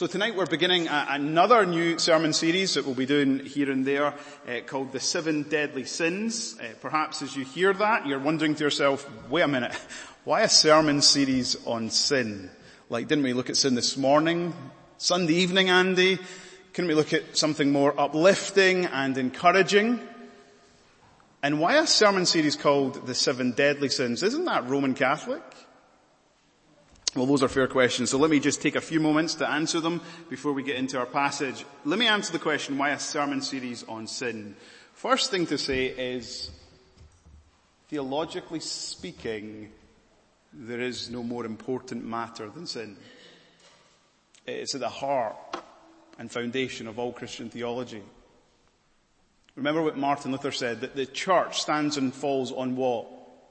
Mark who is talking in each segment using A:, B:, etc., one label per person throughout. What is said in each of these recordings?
A: So tonight we're beginning another new sermon series that we'll be doing here and there called The 7 Deadly Sins. Perhaps as you hear that, you're wondering to yourself, wait a minute, why a sermon series on sin? Like, didn't we look at sin this morning? Sunday evening, Andy? Couldn't we look at something more uplifting and encouraging? And why a sermon series called The 7 Deadly Sins? Isn't that Roman Catholic? Well, those are fair questions, so let me just take a few moments to answer them before we get into our passage. Let me answer the question, why a sermon series on sin? First thing to say is, theologically speaking, there is no more important matter than sin. It's at the heart and foundation of all Christian theology. Remember what Martin Luther said, that the church stands and falls on what?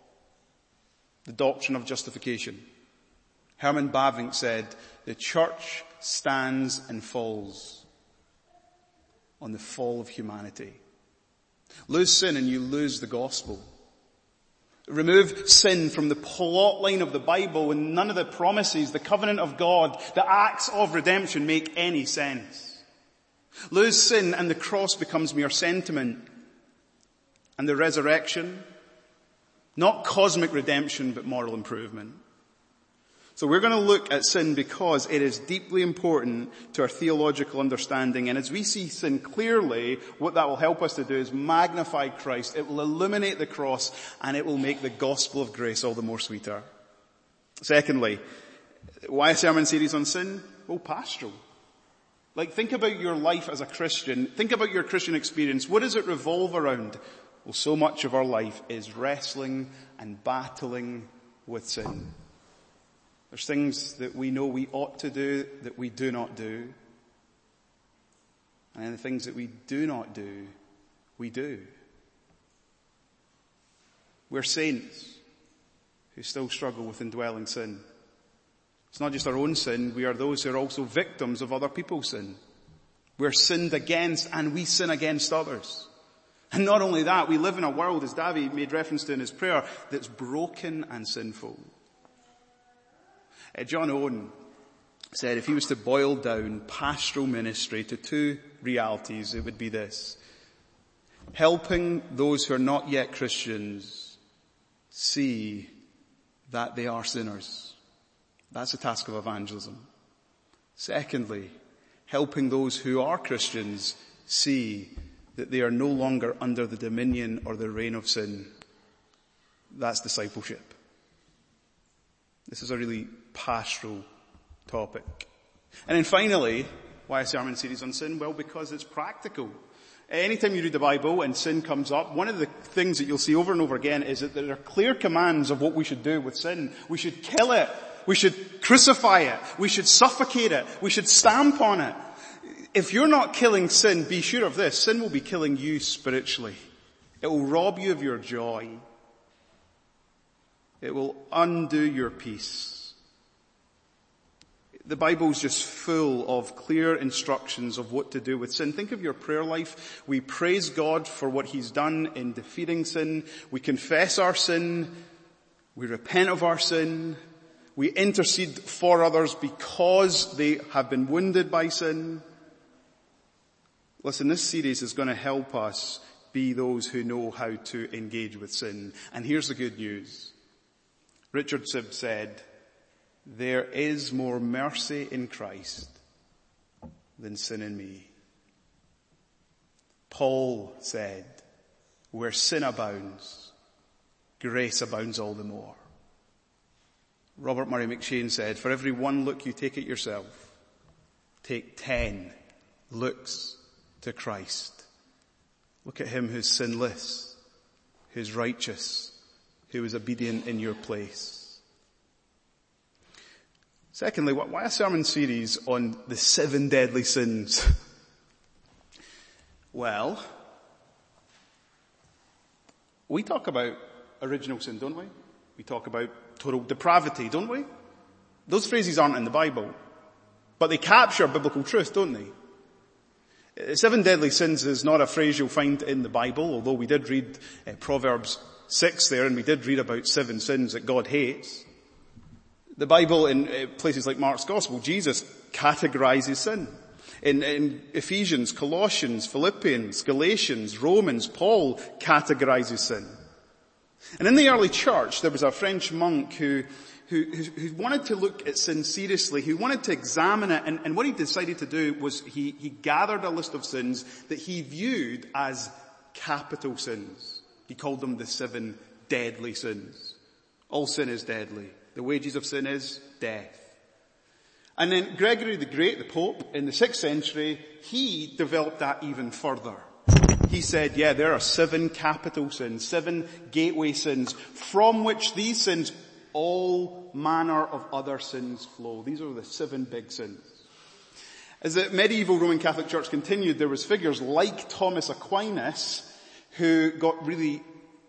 A: The doctrine of justification. Herman Bavinck said, the church stands and falls on the fall of humanity. Lose sin and you lose the gospel. Remove sin from the plot line of the Bible and none of the promises, the covenant of God, the acts of redemption make any sense. Lose sin and the cross becomes mere sentiment. And the resurrection, not cosmic redemption but moral improvement. So we're going to look at sin because it is deeply important to our theological understanding. And as we see sin clearly, what that will help us to do is magnify Christ. It will illuminate the cross and it will make the gospel of grace all the more sweeter. Secondly, why a sermon series on sin? Well, pastoral. Like, think about your life as a Christian. Think about your Christian experience. What does it revolve around? Well, so much of our life is wrestling and battling with sin. There's things that we know we ought to do that we do not do. And then the things that we do not do, we do. We're saints who still struggle with indwelling sin. It's not just our own sin, we are those who are also victims of other people's sin. We're sinned against and we sin against others. And not only that, we live in a world, as David made reference to in his prayer, that's broken and sinful. John Owen said if he was to boil down pastoral ministry to two realities, it would be this: helping those who are not yet Christians see that they are sinners. That's the task of evangelism. Secondly, helping those who are Christians see that they are no longer under the dominion or the reign of sin. That's discipleship. This is a really pastoral topic. And then finally, why a sermon series on sin? Well, because it's practical. Anytime you read the Bible and sin comes up, one of the things that you'll see over and over again is that there are clear commands of what we should do with sin. We should kill it. We should crucify it. We should suffocate it. We should stamp on it. If you're not killing sin, be sure of this: sin will be killing you spiritually. It will rob you of your joy. It will undo your peace. The Bible's just full of clear instructions of what to do with sin. Think of your prayer life. We praise God for what He's done in defeating sin. We confess our sin. We repent of our sin. We intercede for others because they have been wounded by sin. Listen, this series is going to help us be those who know how to engage with sin. And here's the good news. Richard Sibb said, there is more mercy in Christ than sin in me. Paul said, where sin abounds, grace abounds all the more. Robert Murray McCheyne said, for every one look you take at yourself, take 10 looks to Christ. Look at Him who's sinless, who's righteous, who was obedient in your place. Secondly, why a sermon series on the 7 deadly sins? Well, we talk about original sin, don't we? We talk about total depravity, don't we? Those phrases aren't in the Bible, but they capture biblical truth, don't they? 7 deadly sins is not a phrase you'll find in the Bible, although we did read Proverbs 6 there, and we did read about 7 sins that God hates. The Bible, in places like Mark's Gospel, Jesus categorizes sin. In Ephesians, Colossians, Philippians, Galatians, Romans, Paul categorizes sin. And in the early church, there was a French monk who wanted to look at sin seriously, who wanted to examine it, and what he decided to do was he gathered a list of sins that he viewed as capital sins. He called them the 7 deadly sins. All sin is deadly. The wages of sin is death. And then Gregory the Great, the Pope, in the 6th century, he developed that even further. He said, yeah, there are 7 capital sins, 7 gateway sins, from which these sins, all manner of other sins flow. These are the 7 big sins. As the medieval Roman Catholic Church continued, there was figures like Thomas Aquinas who got really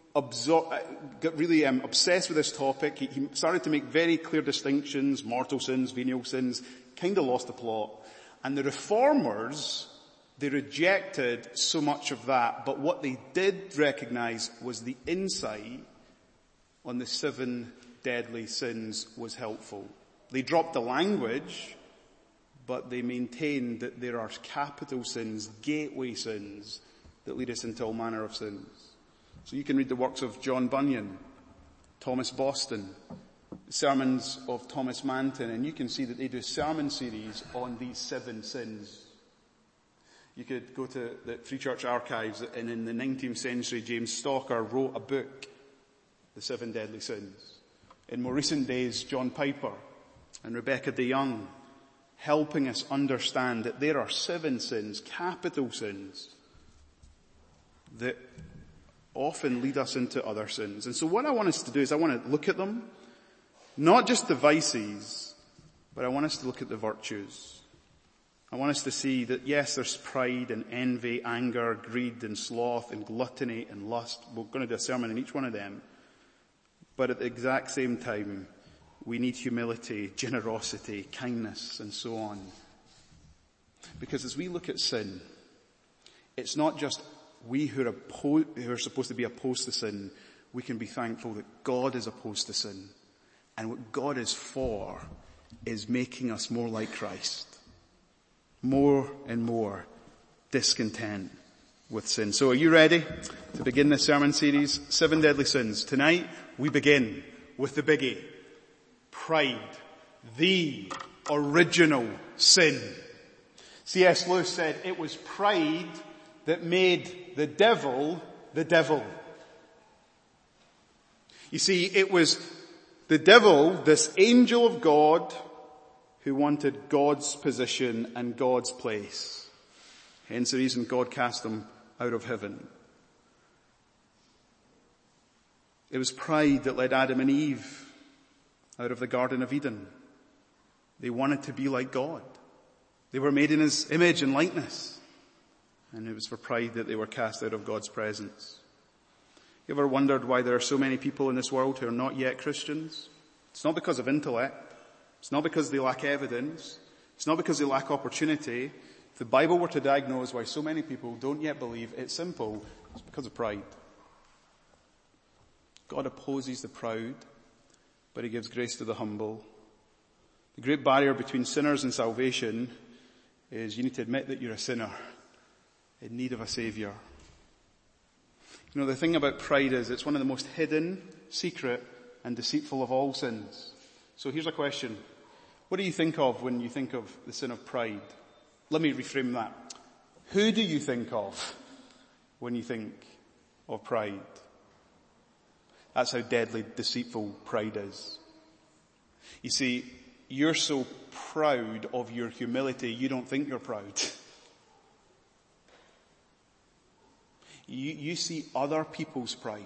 A: obsessed with this topic. He started to make very clear distinctions, mortal sins, venial sins, kind of lost the plot. And the reformers, they rejected so much of that, but what they did recognize was the insight on the 7 deadly sins was helpful. They dropped the language, but they maintained that there are capital sins, gateway sins, that lead us into all manner of sins. So you can read the works of John Bunyan, Thomas Boston, the sermons of Thomas Manton, and you can see that they do sermon series on these 7 sins. You could go to the Free Church Archives, and in the 19th century, James Stalker wrote a book, The 7 Deadly Sins. In more recent days, John Piper and Rebecca DeYoung helping us understand that there are 7 sins, capital sins, that often lead us into other sins. And so what I want us to do is I want to look at them, not just the vices, but I want us to look at the virtues. I want us to see that yes, there's pride and envy, anger, greed and sloth and gluttony and lust. We're going to do a sermon on each one of them. But at the exact same time, we need humility, generosity, kindness and so on. Because as we look at sin, it's not just we who are supposed to be opposed to sin. We can be thankful that God is opposed to sin. And what God is for is making us more like Christ. More and more discontent with sin. So are you ready to begin this sermon series? 7 deadly sins. Tonight we begin with the biggie. Pride. The original sin. C.S. Lewis said it was pride that made the devil the devil. You see, it was the devil, this angel of God, who wanted God's position and God's place. Hence the reason God cast him out of heaven. It was pride that led Adam and Eve out of the Garden of Eden. They wanted to be like God. They were made in his image and likeness. And it was for pride that they were cast out of God's presence. You ever wondered why there are so many people in this world who are not yet Christians? It's not because of intellect. It's not because they lack evidence. It's not because they lack opportunity. If the Bible were to diagnose why so many people don't yet believe, it's simple. It's because of pride. God opposes the proud, but he gives grace to the humble. The great barrier between sinners and salvation is you need to admit that you're a sinner in need of a saviour. You know, the thing about pride is it's one of the most hidden, secret, and deceitful of all sins. So here's a question. What do you think of when you think of the sin of pride? Let me reframe that. Who do you think of when you think of pride? That's how deadly deceitful pride is. You see, you're so proud of your humility, you don't think you're proud. You see other people's pride.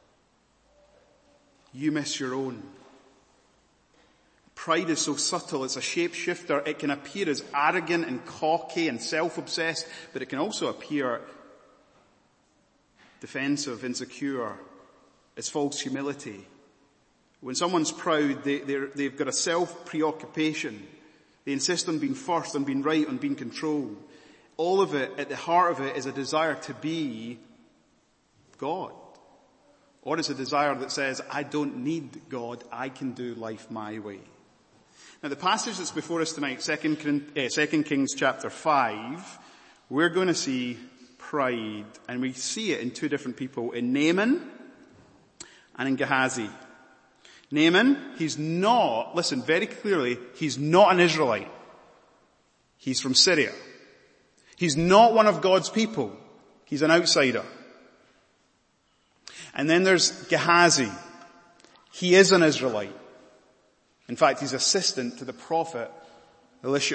A: You miss your own. Pride is so subtle, it's a shapeshifter. It can appear as arrogant and cocky and self-obsessed, but it can also appear defensive, insecure. It's false humility. When someone's proud, they've got a self-preoccupation. They insist on being first, on being right, on being controlled. All of it, at the heart of it, is a desire to be God. Or it's a desire that says, I don't need God, I can do life my way. Now the passage that's before us tonight, 2 Kings chapter 5, we're going to see pride. And we see it in two different people, in Naaman and in Gehazi. Naaman, he's not, listen very clearly, he's not an Israelite. He's from Syria. He's not one of God's people. He's an outsider. And then there's Gehazi. He is an Israelite. In fact, he's assistant to the prophet Elisha.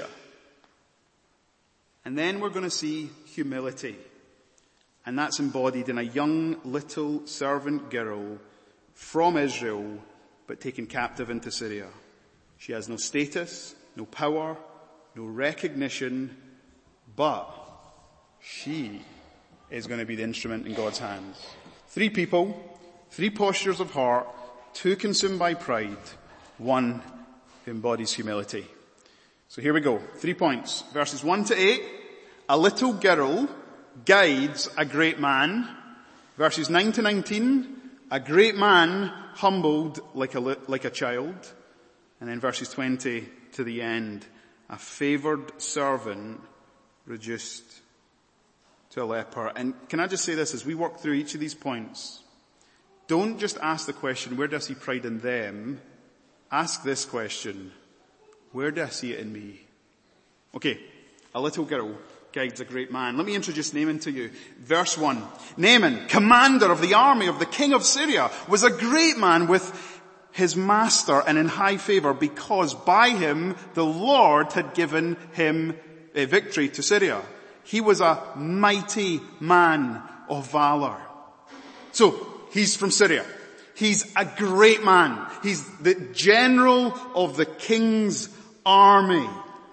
A: And then we're going to see humility. And that's embodied in a young little servant girl from Israel, but taken captive into Syria. She has no status, no power, no recognition, but she is going to be the instrument in God's hands. 3 people, 3 postures of heart, 2 consumed by pride, 1 who embodies humility. So here we go. 3 points. Verses 1 to 8. A little girl guides a great man. Verses 9 to 19. A great man humbled like a child. And then verses 20 to the end. A favored servant reduced to a leper. And can I just say this as we work through each of these points? Don't just ask the question, where do I see pride in them? Ask this question, where do I see it in me? Okay, a little girl guides a great man. Let me introduce Naaman to you. Verse 1. Naaman, commander of the army of the king of Syria, was a great man with his master and in high favor because by him the Lord had given him a victory to Syria. He was a mighty man of valor. So, he's from Syria. He's a great man. He's the general of the king's army.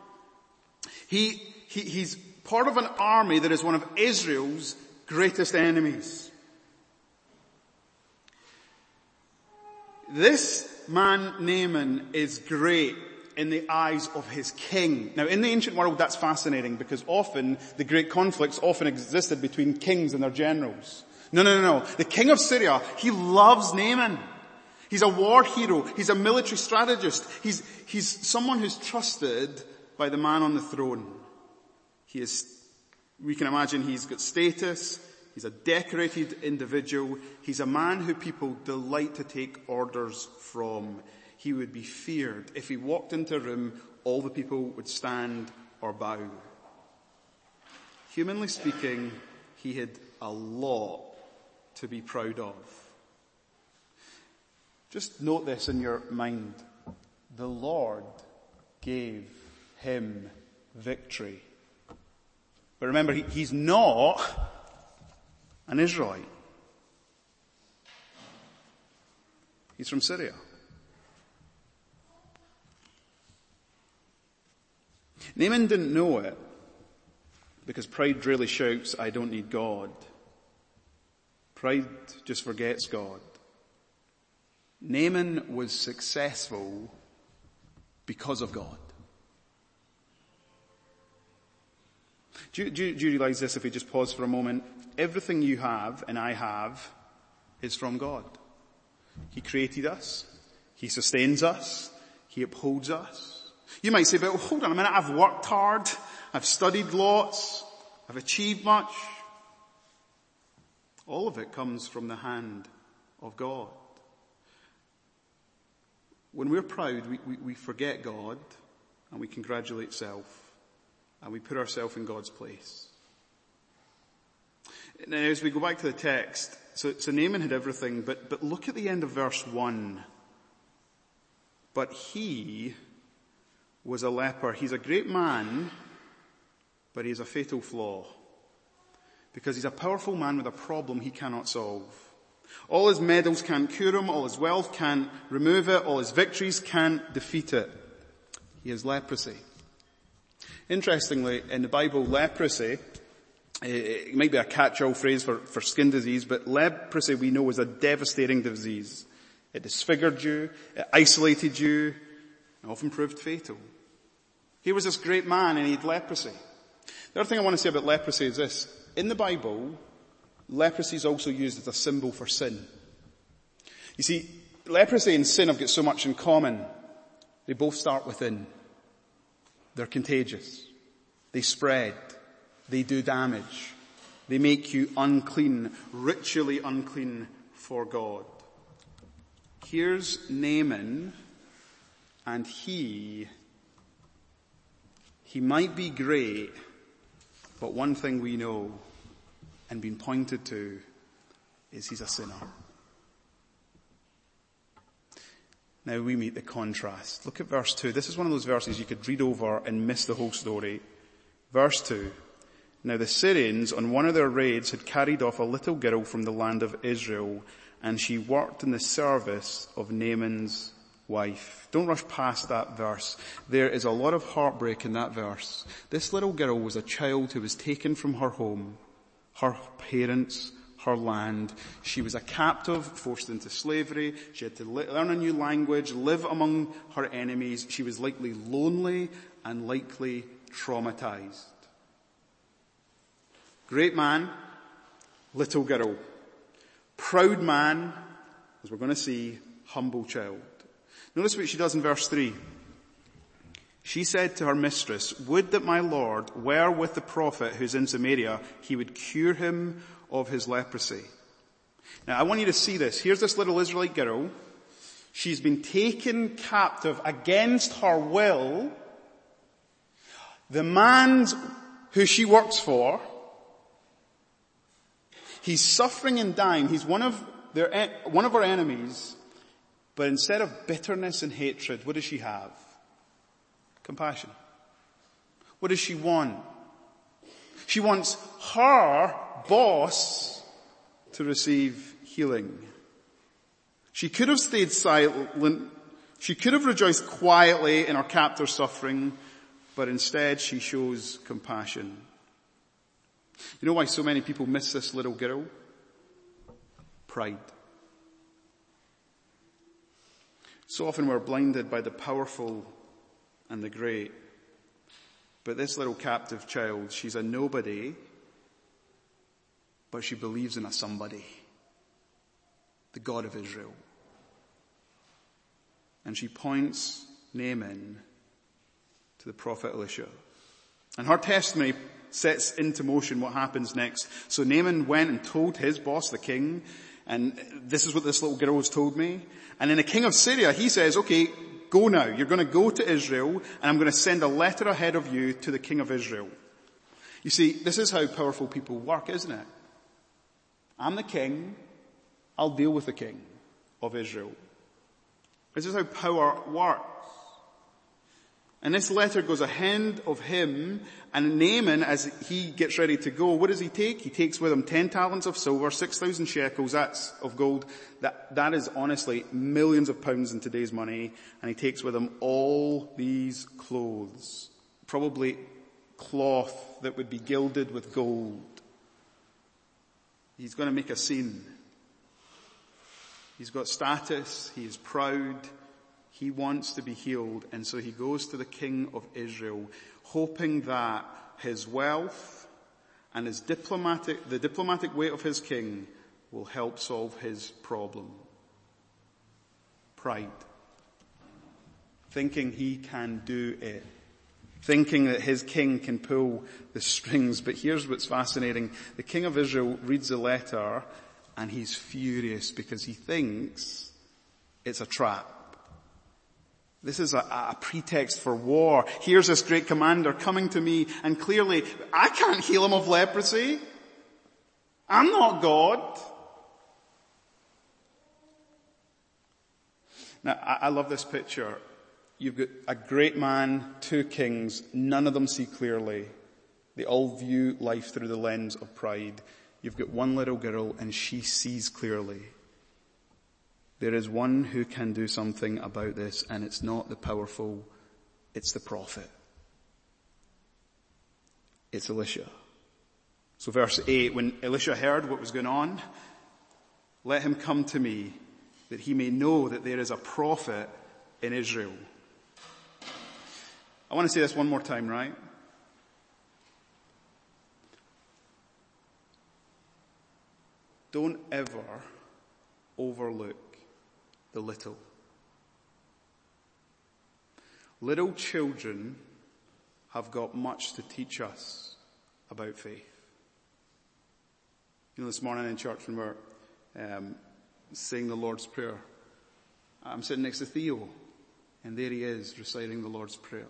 A: He's part of an army that is one of Israel's greatest enemies. This man, Naaman, is great in the eyes of his king. Now, in the ancient world, that's fascinating because often the great conflicts often existed between kings and their generals. No. The king of Syria, he loves Naaman. He's a war hero. He's a military strategist. He's someone who's trusted by the man on the throne. We can imagine he's got status. He's a decorated individual. He's a man who people delight to take orders from. He would be feared. If he walked into a room, all the people would stand or bow. Humanly speaking, he had a lot to be proud of. Just note this in your mind. The Lord gave him victory. But remember, he's not an Israelite. He's from Syria. Naaman didn't know it because pride really shouts, I don't need God. Pride just forgets God. Naaman was successful because of God. Do you realize this if we just pause for a moment? Everything you have and I have is from God. He created us. He sustains us. He upholds us. You might say, but hold on a minute, I've worked hard. I've studied lots. I've achieved much. All of it comes from the hand of God. When we're proud, we forget God and we congratulate self and we put ourselves in God's place. Now, as we go back to the text, so Naaman had everything, but look at the end of verse 1. But he was a leper. He's a great man, but he has a fatal flaw. Because he's a powerful man with a problem he cannot solve. All his medals can't cure him, all his wealth can't remove it, all his victories can't defeat it. He has leprosy. Interestingly, in the Bible, leprosy, it might be a catch-all phrase for skin disease, but leprosy we know is a devastating disease. It disfigured you, it isolated you, and often proved fatal. Here was this great man and he had leprosy. The other thing I want to say about leprosy is this. In the Bible, leprosy is also used as a symbol for sin. You see, leprosy and sin have got so much in common. They both start within. They're contagious. They spread. They do damage. They make you unclean, ritually unclean for God. Here's Naaman, and he might be great, but one thing we know and been pointed to is he's a sinner. Now we meet the contrast. Look at verse 2. This is one of those verses you could read over and miss the whole story. Verse 2. Now the Syrians on one of their raids had carried off a little girl from the land of Israel, and she worked in the service of Naaman's wife. Don't rush past that verse. There is a lot of heartbreak in that verse. This little girl was a child who was taken from her home, her parents, her land. She was a captive, forced into slavery. She had to learn a new language, live among her enemies. She was likely lonely and likely traumatized. Great man, little girl. Proud man, as we're going to see, humble child. Notice what she does in verse 3. She said to her mistress, "Would that my Lord were with the prophet who's in Samaria, he would cure him of his leprosy." Now I want you to see this. Here's this little Israelite girl. She's been taken captive against her will. The man who she works for, he's suffering and dying. He's one of her enemies. But instead of bitterness and hatred, what does she have? Compassion. What does she want? She wants her boss to receive healing. She could have stayed silent. She could have rejoiced quietly in her captor's suffering, but instead she shows compassion. You know why so many people miss this little girl? Pride. So often we're blinded by the powerful and the great. But this little captive child, she's a nobody, but she believes in a somebody. The God of Israel. And she points Naaman to the prophet Elisha. And her testimony sets into motion what happens next. So Naaman went and told his boss, the king, and this is what this little girl has told me. And then the king of Syria, he says, "Okay, go now. You're going to go to Israel, and I'm going to send a letter ahead of you to the king of Israel." You see, this is how powerful people work, isn't it? I'm the king. I'll deal with the king of Israel. This is how power works. And this letter goes ahead of him, and Naaman, as he gets ready to go, what does he take? He takes with him 10 talents of silver, 6,000 shekels, that's of gold. That is honestly millions of pounds in today's money. And he takes with him all these clothes, probably cloth that would be gilded with gold. He's going to make a scene. He's got status, he is proud, he wants to be healed, and so he goes to the king of Israel, hoping that his wealth and the diplomatic weight of his king will help solve his problem. Pride. Thinking he can do it. Thinking that his king can pull the strings. But here's what's fascinating. The king of Israel reads the letter and he's furious because he thinks it's a trap. This is a pretext for war. Here's this great commander coming to me, and clearly I can't heal him of leprosy. I'm not God. Now, I love this picture. You've got a great man, 2 kings, none of them see clearly. They all view life through the lens of pride. You've got one little girl and she sees clearly. There is one who can do something about this, and it's not the powerful, it's the prophet. It's Elisha. So verse 8, when Elisha heard what was going on, "Let him come to me, that he may know that there is a prophet in Israel." I want to say this one more time, right? Don't ever overlook the little. Little children have got much to teach us about faith. You know, this morning in church when we're saying the Lord's Prayer, I'm sitting next to Theo, and there he is reciting the Lord's Prayer.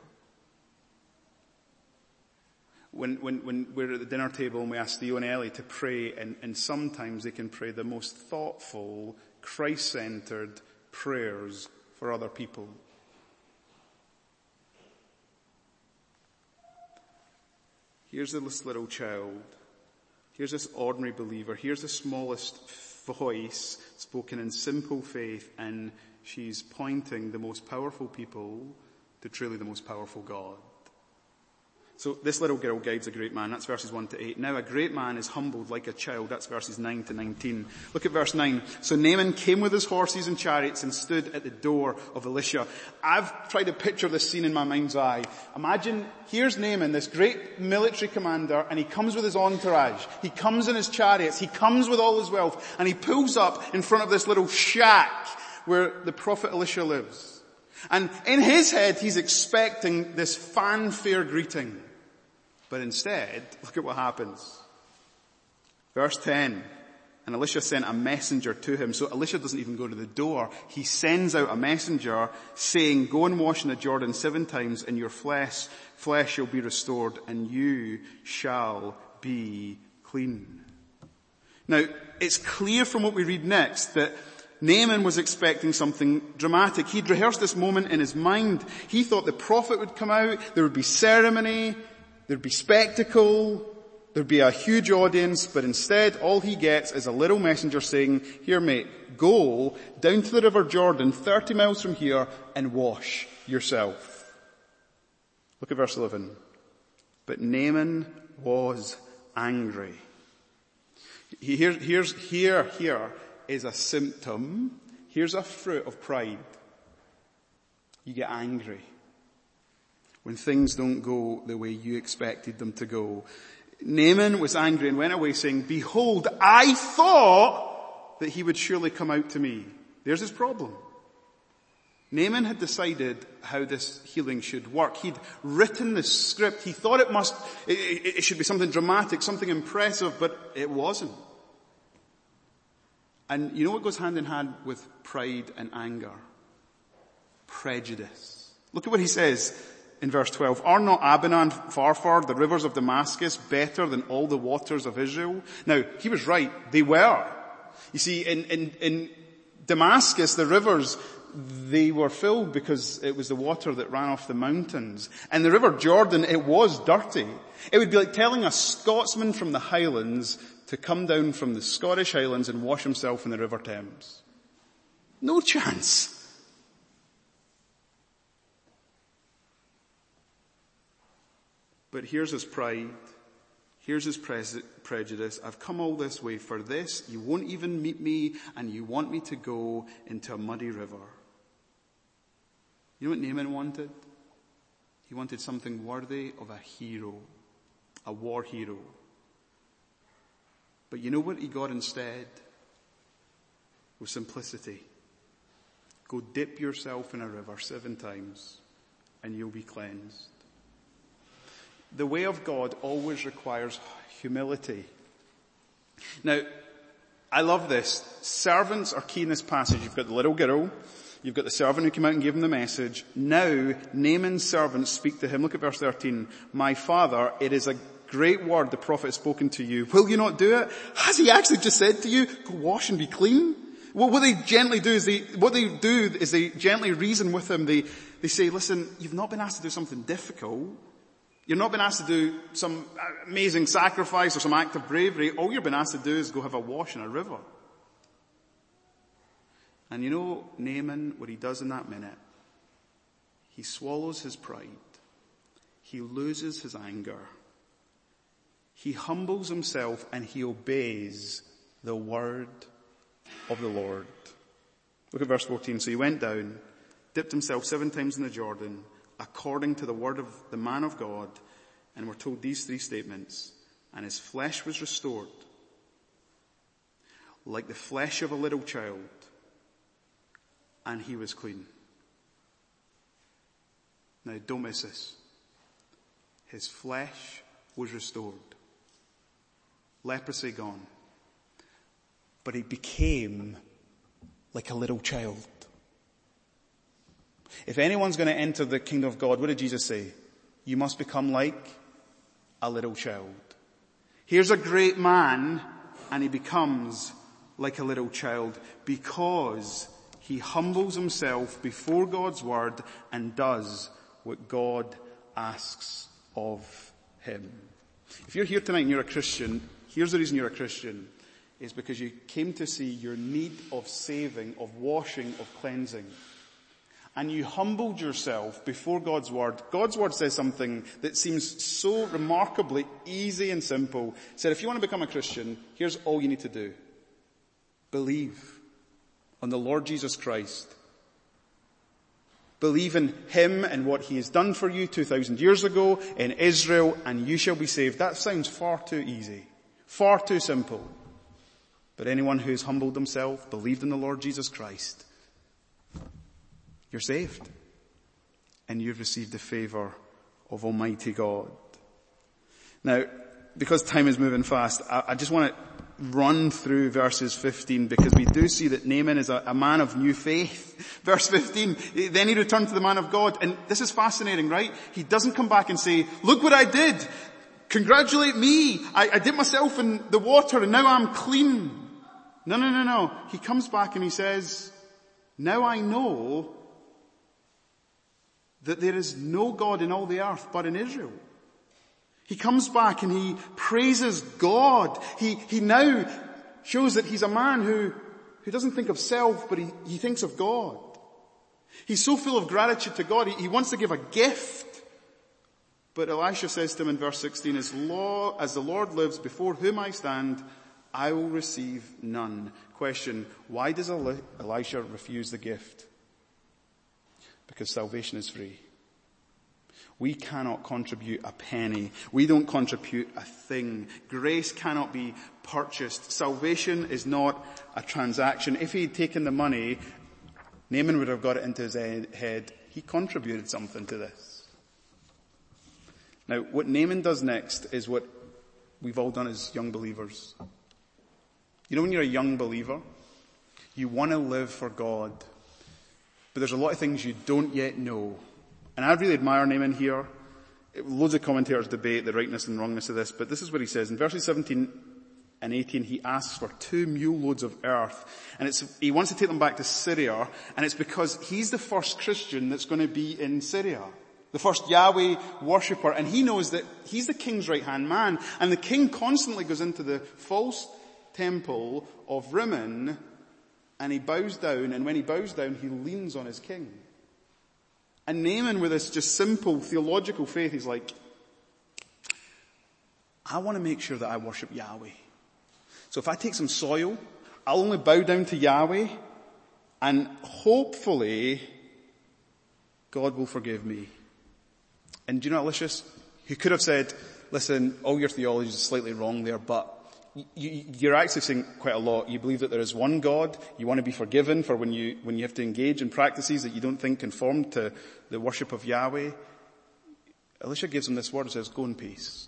A: When we're at the dinner table and we ask Theo and Ellie to pray, and sometimes they can pray the most thoughtful, Christ-centered prayers for other people. Here's this little child. Here's this ordinary believer. Here's the smallest voice spoken in simple faith, and she's pointing the most powerful people to truly the most powerful God. So this little girl guides a great man. That's verses 1 to 8. Now a great man is humbled like a child. That's verses 9 to 19. Look at verse 9. So Naaman came with his horses and chariots and stood at the door of Elisha. I've tried to picture this scene in my mind's eye. Imagine, here's Naaman, this great military commander, and he comes with his entourage. He comes in his chariots. He comes with all his wealth, and he pulls up in front of this little shack where the prophet Elisha lives. And in his head, he's expecting this fanfare greeting. But instead, look at what happens. Verse 10. And Elisha sent a messenger to him. So Elisha doesn't even go to the door. He sends out a messenger saying, go and wash in the Jordan 7 times and your flesh shall be restored and you shall be clean. Now, it's clear from what we read next that Naaman was expecting something dramatic. He'd rehearsed this moment in his mind. He thought the prophet would come out, there would be ceremony, there'd be spectacle, there'd be a huge audience, but instead all he gets is a little messenger saying, here mate, go down to the River Jordan 30 miles from here and wash yourself. Look at verse 11. But Naaman was angry. Here is a symptom. Here's a fruit of pride. You get angry when things don't go the way you expected them to go. Naaman was angry and went away saying, behold, I thought that he would surely come out to me. There's his problem. Naaman had decided how this healing should work. He'd written the script. He thought it should be something dramatic, something impressive, but it wasn't. And you know what goes hand in hand with pride and anger? Prejudice. Look at what he says in verse 12. Are not Abana and Pharpar, the rivers of Damascus, better than all the waters of Israel? Now, he was right. They were. You see, in Damascus, the rivers, they were filled because it was the water that ran off the mountains. And the River Jordan, it was dirty. It would be like telling a Scotsman from the Highlands to come down from the Scottish Highlands and wash himself in the River Thames. No chance. But here's his pride. Here's his prejudice. I've come all this way for this. You won't even meet me and you want me to go into a muddy river. You know what Naaman wanted? He wanted something worthy of a hero, a war hero. But you know what he got instead? Was simplicity. Go dip yourself in a river 7 times and you'll be cleansed. The way of God always requires humility. Now, I love this. Servants are key in this passage. You've got the little girl. You've got the servant who came out and gave him the message. Now, Naaman's servants speak to him. Look at verse 13. My father, it is a great word the prophet has spoken to you. Will you not do it? Has he actually just said to you, go wash and be clean? Well, what they gently reason with him. They say, listen, you've not been asked to do something difficult. You've not been asked to do some amazing sacrifice or some act of bravery. All you've been asked to do is go have a wash in a river. And you know, Naaman, what he does in that minute, he swallows his pride. He loses his anger. He humbles himself and he obeys the word of the Lord. Look at verse 14. So he went down, dipped himself 7 times in the Jordan, according to the word of the man of God, and we're told these 3 statements. And his flesh was restored, like the flesh of a little child, and he was clean. Now, don't miss this. His flesh was restored. Leprosy gone. But he became like a little child. If anyone's going to enter the kingdom of God, what did Jesus say? You must become like a little child. Here's a great man, and he becomes like a little child because he humbles himself before God's word and does what God asks of him. If you're here tonight and you're a Christian, here's the reason you're a Christian. Is because you came to see your need of saving, of washing, of cleansing. And you humbled yourself before God's word. God's word says something that seems so remarkably easy and simple. It said, if you want to become a Christian, here's all you need to do. Believe on the Lord Jesus Christ. Believe in him and what he has done for you 2,000 years ago in Israel, and you shall be saved. That sounds far too easy, far too simple. But anyone who has humbled himself, believed in the Lord Jesus Christ, you're saved. And you've received the favor of Almighty God. Now, because time is moving fast, I just want to run through verses 15 because we do see that Naaman is a man of new faith. Verse 15, then he returned to the man of God. And this is fascinating, right? He doesn't come back and say, look what I did. Congratulate me. I dipped myself in the water and now I'm clean. No. He comes back and he says, now I know that there is no God in all the earth but in Israel. He comes back and he praises God. He now shows that he's a man who doesn't think of self, but he thinks of God. He's so full of gratitude to God, he wants to give a gift. But Elisha says to him in verse 16, as the Lord lives before whom I stand, I will receive none. Question, why does Elisha refuse the gift? Because salvation is free. We cannot contribute a penny. We don't contribute a thing. Grace cannot be purchased. Salvation is not a transaction. If he had taken the money, Naaman would have got it into his head. He contributed something to this. Now, what Naaman does next is what we've all done as young believers. You know, when you're a young believer, you want to live for God, but there's a lot of things you don't yet know. And I really admire Naaman here. Loads of commentators debate the rightness and wrongness of this, but this is what he says. In verses 17 and 18, he asks for 2 mule loads of earth. And he wants to take them back to Syria, and it's because he's the first Christian that's going to be in Syria. The first Yahweh worshipper, and he knows that he's the king's right-hand man, and the king constantly goes into the false temple of Rimmon, and he bows down, and when he bows down, he leans on his king. And Naaman, with this just simple theological faith, he's like, I want to make sure that I worship Yahweh. So if I take some soil, I'll only bow down to Yahweh, and hopefully God will forgive me. And do you know what, Elisha? He could have said, listen, all your theology is slightly wrong there, but you're actually saying quite a lot. You believe that there is one God. You want to be forgiven for when you have to engage in practices that you don't think conform to the worship of Yahweh. Elisha gives him this word and says, go in peace.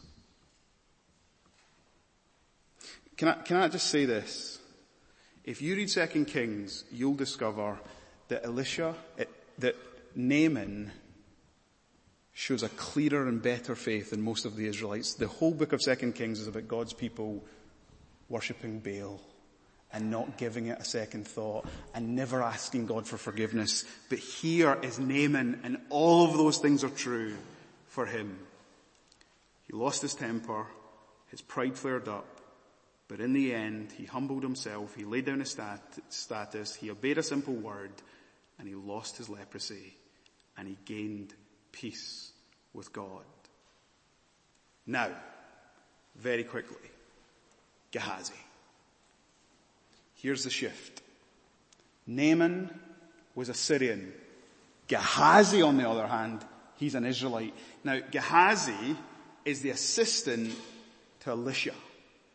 A: Can I just say this? If you read 2 Kings, you'll discover that that Naaman shows a clearer and better faith than most of the Israelites. The whole book of 2 Kings is about God's people worshipping Baal and not giving it a second thought and never asking God for forgiveness. But here is Naaman, and all of those things are true for him. He lost his temper, his pride flared up, but in the end he humbled himself, he laid down his status, he obeyed a simple word, and he lost his leprosy, and he gained peace with God. Now, very quickly, Gehazi. Here's the shift. Naaman was a Syrian. Gehazi, on the other hand, he's an Israelite. Now, Gehazi is the assistant to Elisha.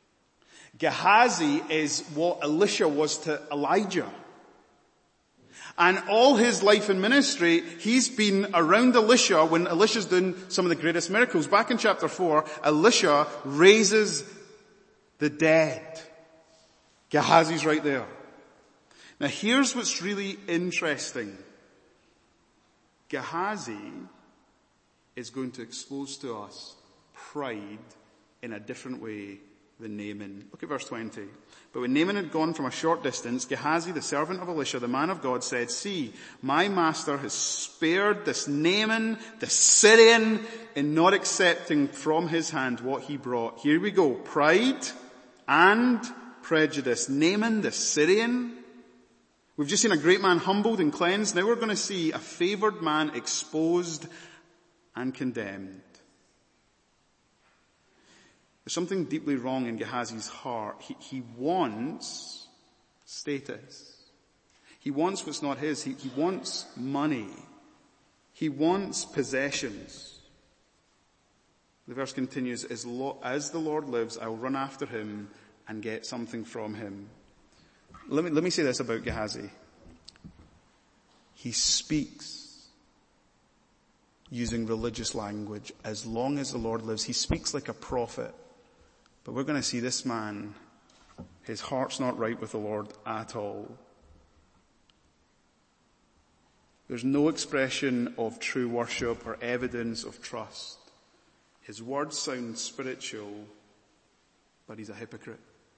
A: Gehazi is what Elisha was to Elijah. And all his life in ministry, he's been around Elisha when Elisha's doing some of the greatest miracles. Back in chapter 4, Elisha raises the dead. Gehazi's right there. Now here's what's really interesting. Gehazi is going to expose to us pride in a different way than Naaman. Look at verse 20. But when Naaman had gone from a short distance, Gehazi, the servant of Elisha, the man of God, said, "See, my master has spared this Naaman, the Syrian, in not accepting from his hand what he brought." Here we go. Pride and prejudice. Naaman, the Syrian. We've just seen a great man humbled and cleansed. Now we're going to see a favored man exposed and condemned. There's something deeply wrong in Gehazi's heart. He wants status. He wants what's not his. He wants money. He wants possessions. The verse continues, as the Lord lives, I will run after him and get something from him. Let me say this about Gehazi. He speaks using religious language. As long as the Lord lives, he speaks like a prophet. But we're going to see this man, his heart's not right with the Lord at all. There's no expression of true worship or evidence of trust. His words sound spiritual, but he's a hypocrite.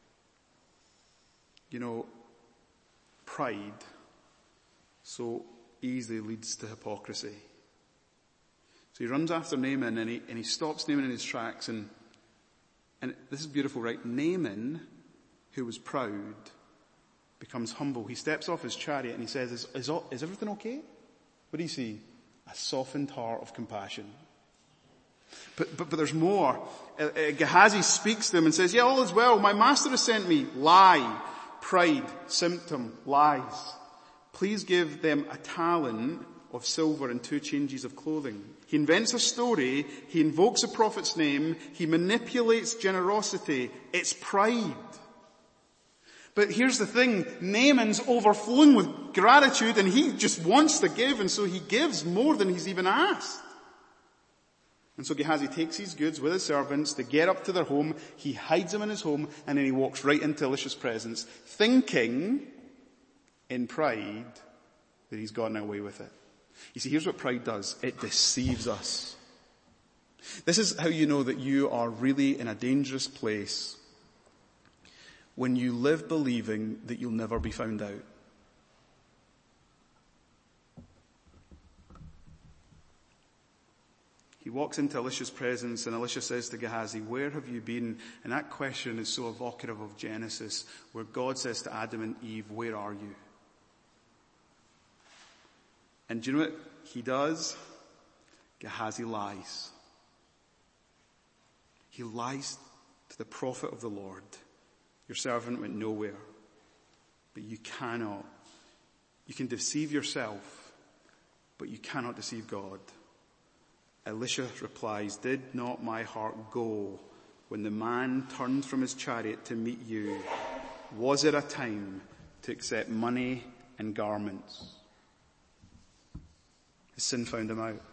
A: You know, pride so easily leads to hypocrisy. So he runs after Naaman and he stops Naaman in his tracks and this is beautiful, right? Naaman, who was proud, becomes humble. He steps off his chariot and he says, is everything okay? What do you see? A softened heart of compassion. But there's more. Gehazi speaks to him and says, yeah, all is well. My master has sent me. Lie. Pride. Symptom. Lies. Please give them a talent of silver and 2 changes of clothing. He invents a story. He invokes a prophet's name. He manipulates generosity. It's pride. But here's the thing. Naaman's overflowing with gratitude and he just wants to give, and so he gives more than he's even asked. And so Gehazi takes his goods with his servants. They get up to their home. He hides them in his home and then he walks right into Elisha's presence, thinking in pride that he's gotten away with it. You see, here's what pride does. It deceives us. This is how you know that you are really in a dangerous place, when you live believing that you'll never be found out. He walks into Elisha's presence and Elisha says to Gehazi, where have you been? And that question is so evocative of Genesis, where God says to Adam and Eve, where are you? And do you know what he does? Gehazi lies. He lies to the prophet of the Lord. Your servant went nowhere. But you cannot. You can deceive yourself, but you cannot deceive God. Elisha replies, did not my heart go when the man turned from his chariot to meet you? Was it a time to accept money and garments? His sin found him out.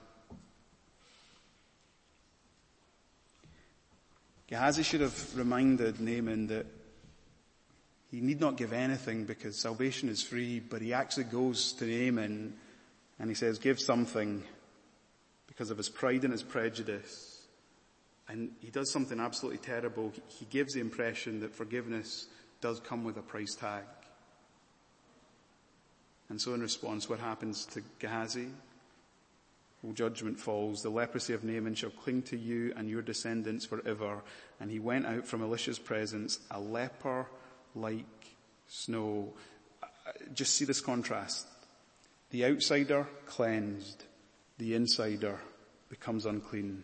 A: Gehazi should have reminded Naaman that he need not give anything because salvation is free, but he actually goes to Naaman and he says, give something, because of his pride and his prejudice. And he does something absolutely terrible. He gives the impression that forgiveness does come with a price tag. And so in response, what happens to Gehazi? Well, judgment falls. The leprosy of Naaman shall cling to you and your descendants forever. And he went out from Elisha's presence, a leper like snow. Just see this contrast. The outsider cleansed. The insider becomes unclean.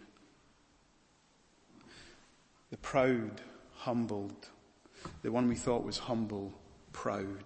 A: The proud, humbled. The one we thought was humble, proud.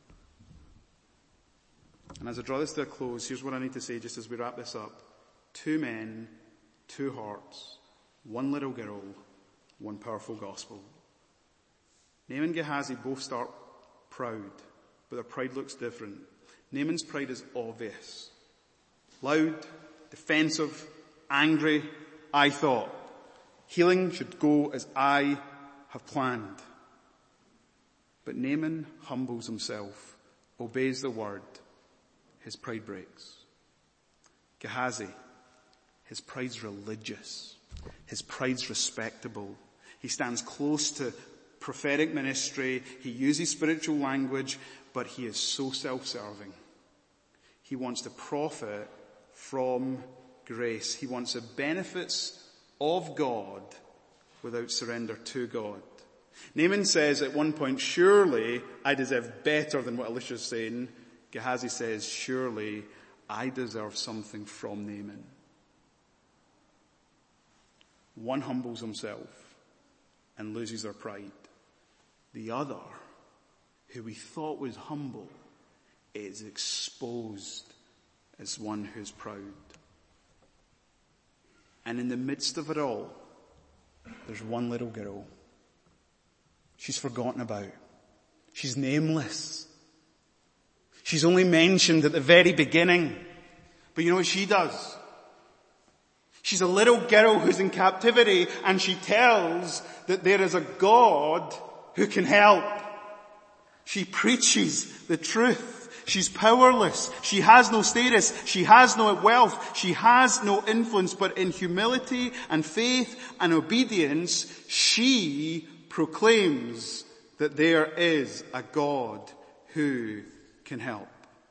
A: And as I draw this to a close, here's what I need to say just as we wrap this up. 2 men, 2 hearts, 1 little girl, 1 powerful gospel. Naaman and Gehazi both start proud, but their pride looks different. Naaman's pride is obvious. Loud, defensive, angry. I thought healing should go as I have planned. But Naaman humbles himself, obeys the word. His pride breaks. Gehazi, his pride's religious. His pride's respectable. He stands close to prophetic ministry. He uses spiritual language, but he is so self-serving. He wants to profit from grace. He wants the benefits of God without surrender to God. Naaman says at one point, surely I deserve better than what Elisha's saying. Gehazi says, surely I deserve something from Naaman. One humbles himself and loses their pride. The other, who we thought was humble, is exposed as one who's proud. And in the midst of it all, there's one little girl. She's forgotten about. She's nameless. She's only mentioned at the very beginning. But you know what she does? She's a little girl who's in captivity, and she tells that there is a God who can help. She preaches the truth. She's powerless. She has no status. She has no wealth. She has no influence. But in humility and faith and obedience, she proclaims that there is a God who can help.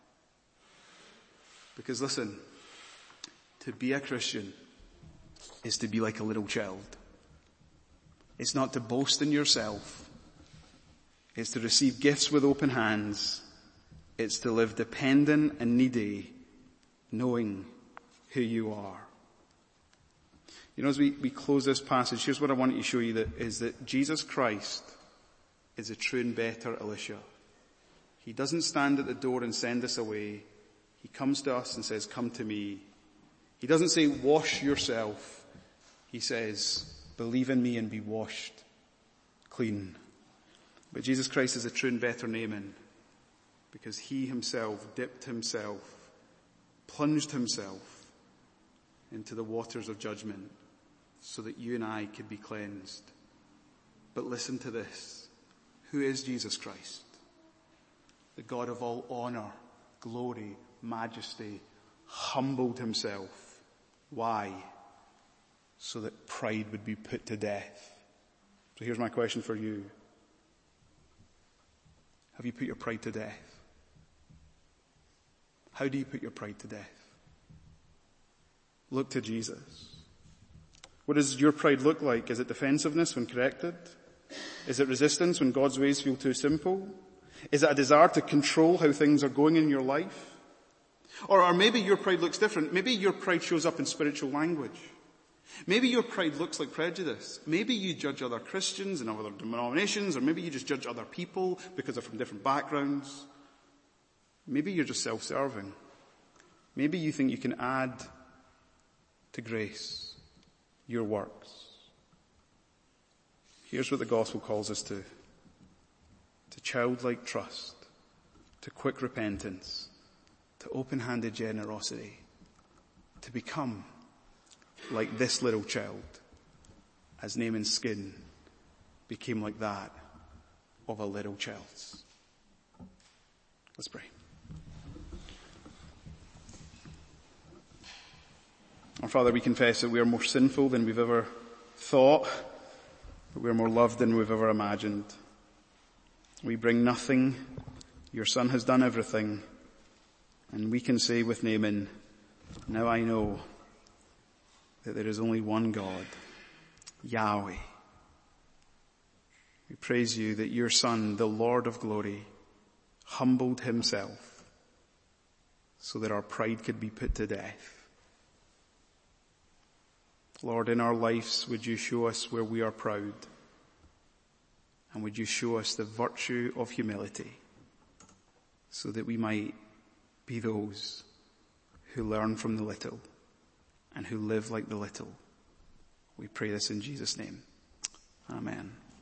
A: Because listen, to be a Christian is to be like a little child. It's not to boast in yourself. It's to receive gifts with open hands. It's to live dependent and needy, knowing who you are. You know, as we close this passage, here's what I want to show you that Jesus Christ is a true and better Elisha. He doesn't stand at the door and send us away. He comes to us and says, come to me. He doesn't say, wash yourself. He says, believe in me and be washed clean. But Jesus Christ is a true and better Naaman because he himself dipped himself, plunged himself into the waters of judgment so that you and I could be cleansed. But listen to this. Who is Jesus Christ? The God of all honor, glory, majesty, humbled himself. Why? So that pride would be put to death. So here's my question for you. Have you put your pride to death? How do you put your pride to death? Look to Jesus. What does your pride look like? Is it defensiveness when corrected? Is it resistance when God's ways feel too simple? Is it a desire to control how things are going in your life? Or maybe your pride looks different. Maybe your pride shows up in spiritual language. Maybe your pride looks like prejudice. Maybe you judge other Christians and other denominations, or maybe you just judge other people because they're from different backgrounds. Maybe you're just self-serving. Maybe you think you can add to grace your works. Here's what the gospel calls us to childlike trust, to quick repentance, to open-handed generosity, to become like this little child, as Naaman's skin became like that of a little child's. Let's pray. Our Father, we confess that we are more sinful than we've ever thought, but we are more loved than we've ever imagined. We bring nothing. Your Son has done everything. And we can say with Naaman, now I know that there is only one God, Yahweh. We praise you that your Son, the Lord of glory, humbled himself so that our pride could be put to death. Lord, in our lives, would you show us where we are proud? And would you show us the virtue of humility so that we might be those who learn from the little and who live like the little. We pray this in Jesus' name. Amen.